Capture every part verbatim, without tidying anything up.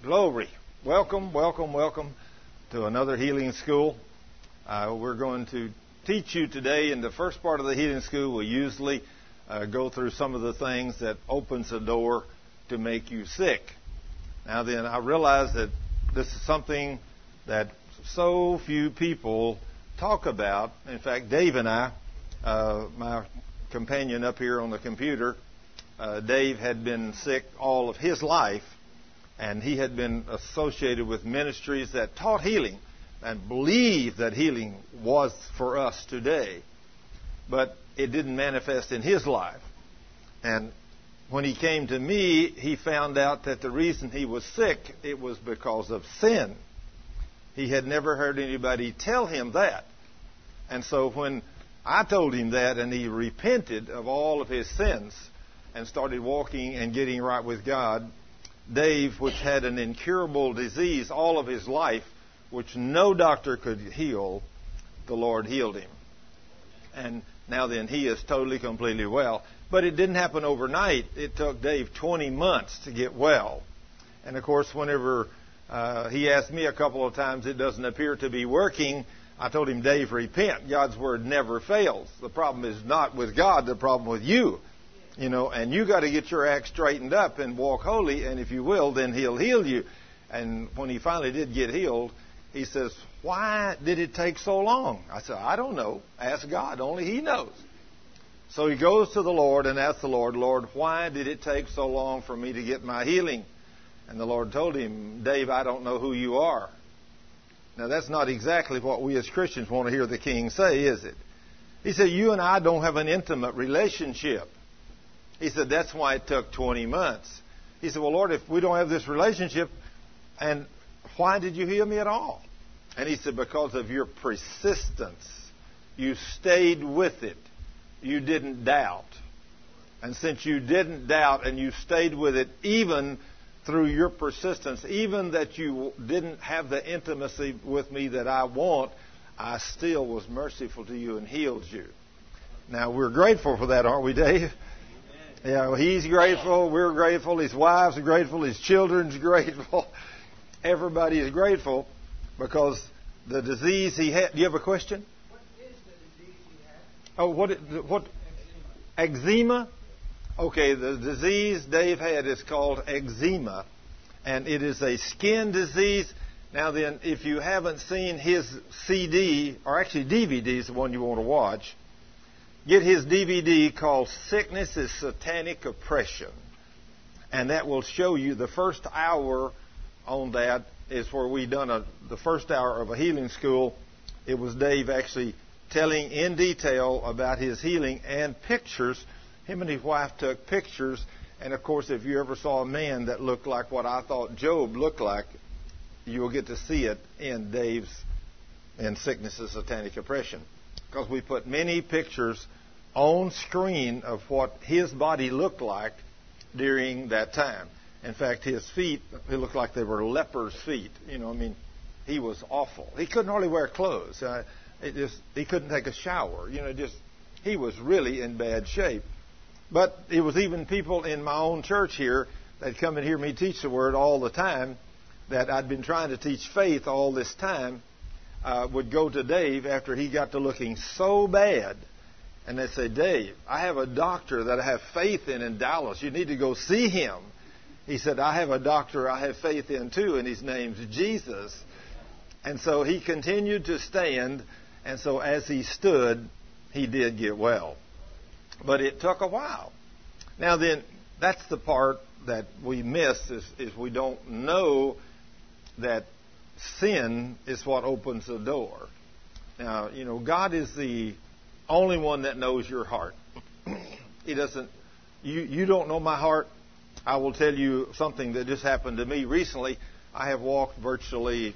Glory. Welcome, welcome, welcome to another healing school. Uh, we're going to teach you today in the first part of the healing school. We usually uh, go through some of the things that opens the door to make you sick. Now then, I realize that this is something that so few people talk about. In fact, Dave and I, uh, my companion up here on the computer, uh, Dave had been sick all of his life. And he had been associated with ministries that taught healing and believed that healing was for us today. But it didn't manifest in his life. And when he came to me, he found out that the reason he was sick, it was because of sin. He had never heard anybody tell him that. And so when I told him that and he repented of all of his sins and started walking and getting right with God, Dave, which had an incurable disease all of his life, which no doctor could heal, the Lord healed him. And now then, he is totally, completely well. But it didn't happen overnight. It took Dave twenty months to get well. And of course, whenever uh, he asked me a couple of times, it doesn't appear to be working, I told him, Dave, repent. God's word never fails. The problem is not with God, the problem with you. You know, and you got to get your act straightened up and walk holy, and if you will, then he'll heal you. And when he finally did get healed, he says, why did it take so long? I said, I don't know. Ask God. Only he knows. So he goes to the Lord and asks the Lord, Lord, why did it take so long for me to get my healing? And the Lord told him, Dave, I don't know who you are. Now, that's not exactly what we as Christians want to hear the King say, is it? He said, you and I don't have an intimate relationship. He said, that's why it took twenty months. He said, well, Lord, if we don't have this relationship, and why did you heal me at all? And he said, because of your persistence. You stayed with it. You didn't doubt. And since you didn't doubt and you stayed with it, even through your persistence, even that you didn't have the intimacy with me that I want, I still was merciful to you and healed you. Now, we're grateful for that, aren't we, Dave? Yeah, well, he's grateful, we're grateful, his wife's grateful, his children's grateful. Everybody is grateful because the disease he had. Do you have a question? What is the disease he had? Oh, what? What? Eczema? Okay, the disease Dave had is called eczema, and it is a skin disease. Now then, if you haven't seen his C D, or actually D V D is the one you want to watch, get his D V D called Sickness is Satanic Oppression. And that will show you the first hour on that is where we done a, the first hour of a healing school. It was Dave actually telling in detail about his healing and pictures. Him and his wife took pictures. And of course, if you ever saw a man that looked like what I thought Job looked like, you'll get to see it in Dave's in Sickness is Satanic Oppression. Because we put many pictures on screen of what his body looked like during that time. In fact, his feet, it looked like they were leper's feet. You know, I mean, he was awful. He couldn't hardly wear clothes. Uh, it just, he couldn't take a shower. You know, just he was really in bad shape. But it was even people in my own church here that come and hear me teach the Word all the time, that I'd been trying to teach faith all this time, Uh, would go to Dave after he got to looking so bad. And they'd say, Dave, I have a doctor that I have faith in in Dallas. You need to go see him. He said, I have a doctor I have faith in too, and his name's Jesus. And so he continued to stand, and so as he stood, he did get well. But it took a while. Now then, that's the part that we miss, is, is we don't know that sin is what opens the door. Now, you know, God is the only one that knows your heart. He doesn't, you, you don't know my heart. I will tell you something that just happened to me recently. I have walked virtually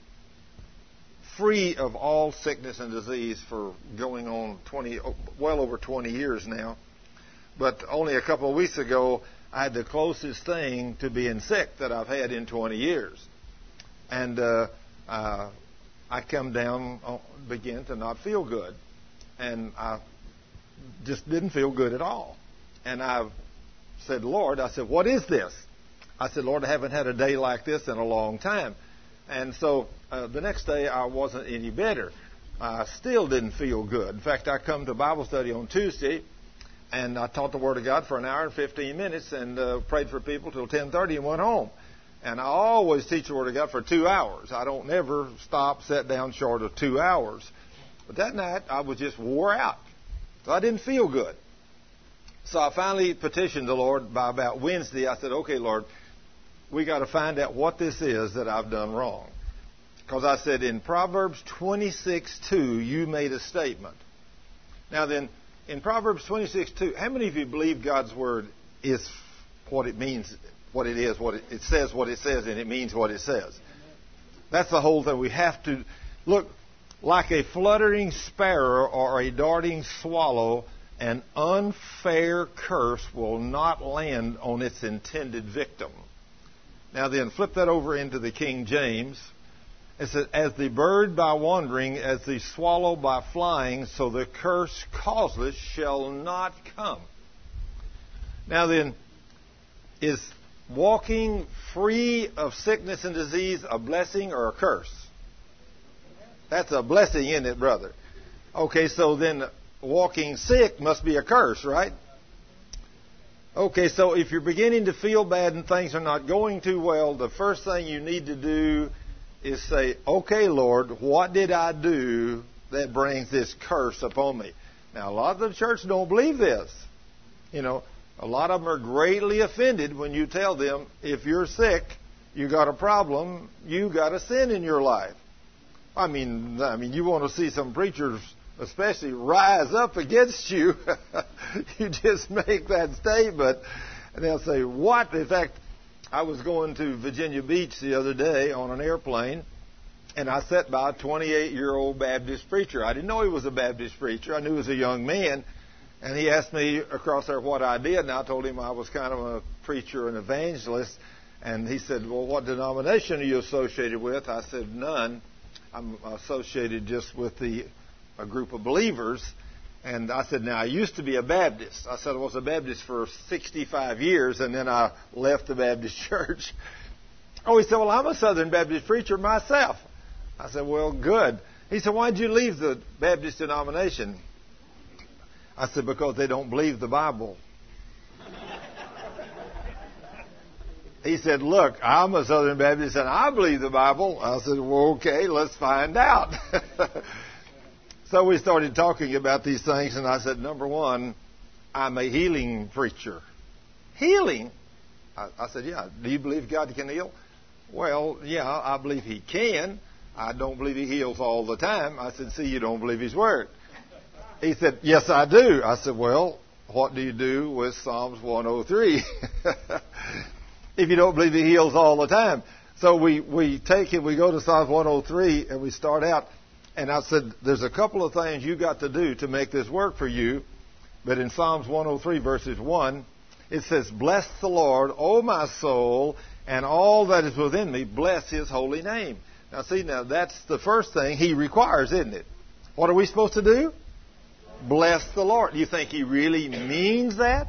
free of all sickness and disease for going on twenty, well over twenty years now. But only a couple of weeks ago, I had the closest thing to being sick that I've had in twenty years. And uh, uh, I come down, uh, begin to not feel good. And I just didn't feel good at all. And I said, Lord, I said, what is this? I said, Lord, I haven't had a day like this in a long time. And so uh, the next day I wasn't any better. I still didn't feel good. In fact, I come to Bible study on Tuesday, and I taught the Word of God for an hour and fifteen minutes and uh, prayed for people till ten thirty and went home. And I always teach the Word of God for two hours. I don't never stop, sit down short of two hours. But that night, I was just wore out. So I didn't feel good. So I finally petitioned the Lord by about Wednesday. I said, okay, Lord, we got to find out what this is that I've done wrong. Because I said, in Proverbs twenty-six two, you made a statement. Now then, in Proverbs twenty-six two, how many of you believe God's Word is what it means, what it is, what it, it says what it says, and it means what it says? That's the whole thing. We have to look like a fluttering sparrow or a darting swallow. An unfair curse will not land on its intended victim. Now then, flip that over into the King James. It says, as the bird by wandering, as the swallow by flying, so the curse causeless shall not come. Now then, is walking free of sickness and disease a blessing or a curse? That's a blessing, isn't it, brother? Okay, so then walking sick must be a curse, right? Okay, so if you're beginning to feel bad and things are not going too well, the first thing you need to do is say, okay, Lord, what did I do that brings this curse upon me? Now, a lot of the church don't believe this. You know, a lot of them are greatly offended when you tell them, if you're sick, you got a problem, you got a sin in your life. I mean, I mean, you want to see some preachers especially rise up against you. You just make that statement, and they'll say, what? In fact, I was going to Virginia Beach the other day on an airplane, and I sat by a twenty-eight-year-old Baptist preacher. I didn't know he was a Baptist preacher. I knew he was a young man, and he asked me across there what I did, and I told him I was kind of a preacher and evangelist. And he said, well, what denomination are you associated with? I said, none. I'm associated just with the a group of believers. And I said, now, I used to be a Baptist. I said I was a Baptist for sixty-five years, and then I left the Baptist church. Oh, he said, well, I'm a Southern Baptist preacher myself. I said, well, good. He said, why did you leave the Baptist denomination? I said, because they don't believe the Bible. He said, look, I'm a Southern Baptist, and I believe the Bible. I said, well, okay, let's find out. So we started talking about these things, and I said, number one, I'm a healing preacher. Healing? I, I said, yeah. Do you believe God can heal? Well, yeah, I believe He can. I don't believe He heals all the time. I said, see, you don't believe His Word. He said, yes, I do. I said, well, what do you do with Psalms one oh three? If you don't believe He heals all the time. So we, we take it, we go to Psalms one oh three, and we start out. And I said, there's a couple of things you got to do to make this work for you. But in Psalms one oh three, verses one, it says, bless the Lord, O my soul, and all that is within me, bless His holy name. Now, see, now that's the first thing He requires, isn't it? What are we supposed to do? Bless the Lord. Do you think He really means that?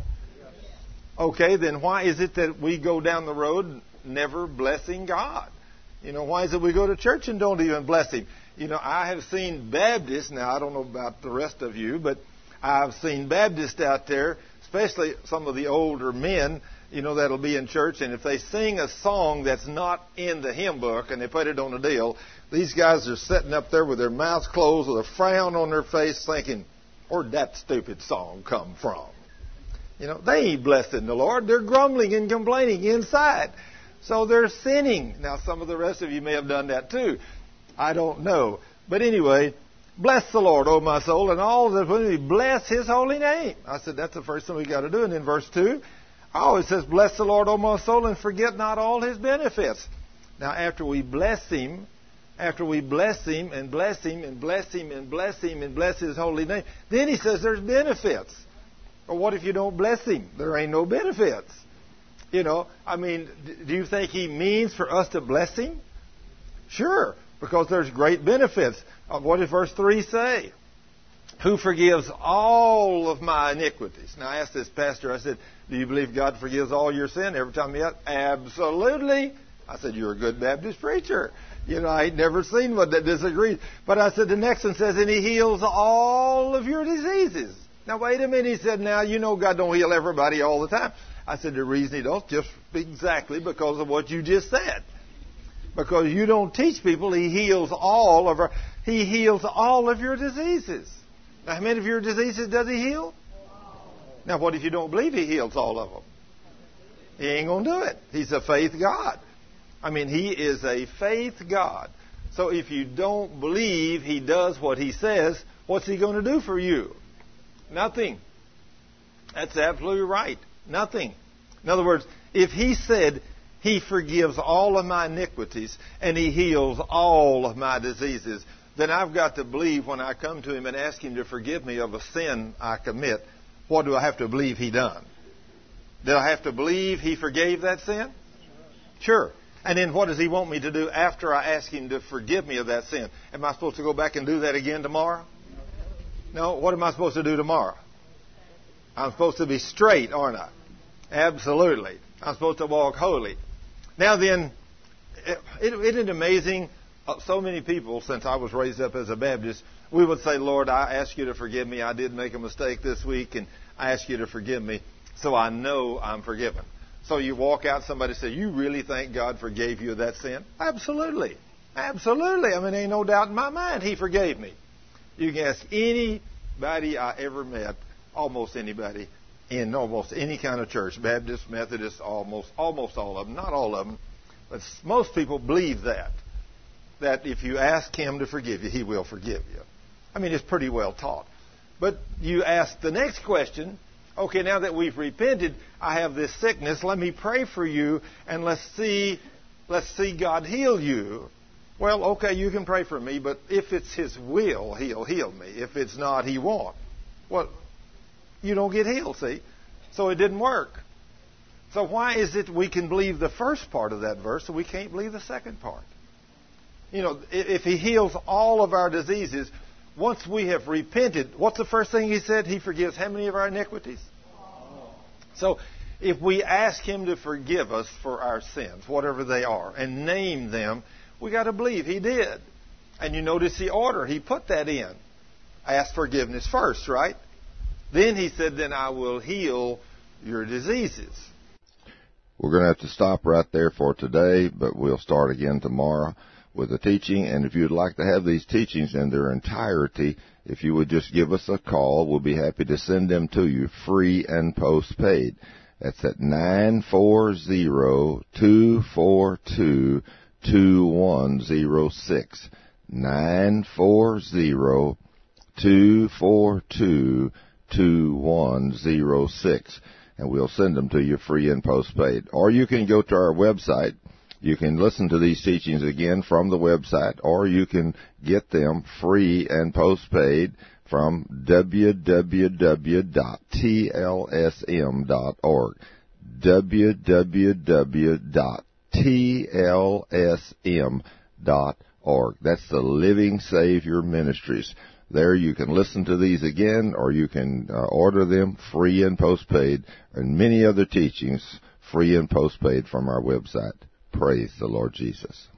Okay, then why is it that we go down the road never blessing God? You know, why is it we go to church and don't even bless Him? You know, I have seen Baptists, now I don't know about the rest of you, but I've seen Baptists out there, especially some of the older men, you know, that'll be in church, and if they sing a song that's not in the hymn book and they put it on a deal, these guys are sitting up there with their mouths closed with a frown on their face thinking, where'd that stupid song come from? You know, they ain't blessing the Lord. They're grumbling and complaining inside. So they're sinning. Now, some of the rest of you may have done that too. I don't know. But anyway, bless the Lord, O my soul, and all that within me, bless His holy name. I said, that's the first thing we got to do. And in verse two, oh, it says, bless the Lord, O my soul, and forget not all His benefits. Now, after we bless Him, after we bless Him and bless Him and bless Him and bless Him and bless His holy name, then He says there's benefits. Or what if you don't bless Him? There ain't no benefits. You know, I mean, do you think He means for us to bless Him? Sure, because there's great benefits. Uh, what does verse three say? who forgives all of my iniquities. Now, I asked this pastor, I said, do you believe God forgives all your sin every time you ask? Absolutely. I said, you're a good Baptist preacher. You know, I ain't never seen one that disagrees. But I said, the next one says, and he heals all of your diseases. Now, wait a minute. He said, now, you know God don't heal everybody all the time. I said, the reason he don't, just exactly because of what you just said. Because you don't teach people he heals all of our, he heals all of your diseases. Now, how many of your diseases does he heal? Now, what if you don't believe he heals all of them? He ain't going to do it. He's a faith God. I mean, he is a faith God. So if you don't believe he does what he says, what's he going to do for you? Nothing. That's absolutely right. Nothing. In other words, if he said he forgives all of my iniquities and he heals all of my diseases, then I've got to believe when I come to him and ask him to forgive me of a sin I commit, what do I have to believe he done? Do I have to believe he forgave that sin? Sure. And then what does he want me to do after I ask him to forgive me of that sin? Am I supposed to go back and do that again tomorrow? No. What am I supposed to do tomorrow? I'm supposed to be straight, aren't I? Absolutely. I'm supposed to walk holy. Now then, isn't it amazing? So many people, since I was raised up as a Baptist, we would say, Lord, I ask you to forgive me. I did make a mistake this week, and I ask you to forgive me so I know I'm forgiven. So you walk out, somebody say, you really think God forgave you of that sin? Absolutely. Absolutely. I mean, there ain't no doubt in my mind he forgave me. You can ask anybody I ever met, almost anybody, in almost any kind of church, Baptist, Methodist, almost, almost all of them, not all of them, but most people believe that, that if you ask him to forgive you, he will forgive you. I mean, it's pretty well taught. But you ask the next question, okay, now that we've repented, I have this sickness, let me pray for you, and let's see, let's see God heal you. Well, okay, you can pray for me, but if it's his will, he'll heal me. If it's not, he won't. Well, you don't get healed, see? So it didn't work. So why is it we can believe the first part of that verse and we can't believe the second part? You know, if he heals all of our diseases, once we have repented, what's the first thing he said? He forgives how many of our iniquities? So if we ask him to forgive us for our sins, whatever they are, and name them, we got to believe he did. And you notice the order. He put that in. Ask forgiveness first, right? Then he said, then I will heal your diseases. We're going to have to stop right there for today, but we'll start again tomorrow with the teaching. And if you'd like to have these teachings in their entirety, if you would just give us a call, we'll be happy to send them to you free and postpaid. That's at nine four zero, two four two, two one zero six. nine four zero, two four two, two one zero six. And we'll send them to you free and postpaid. Or you can go to our website. You can listen to these teachings again from the website, or you can get them free and postpaid from w w w dot t l s m dot org. w w w dot t l s m dot org. That's the Living Savior Ministries. There you can listen to these again, or you can uh, order them free and postpaid, and many other teachings free and postpaid from our website. Praise the Lord Jesus.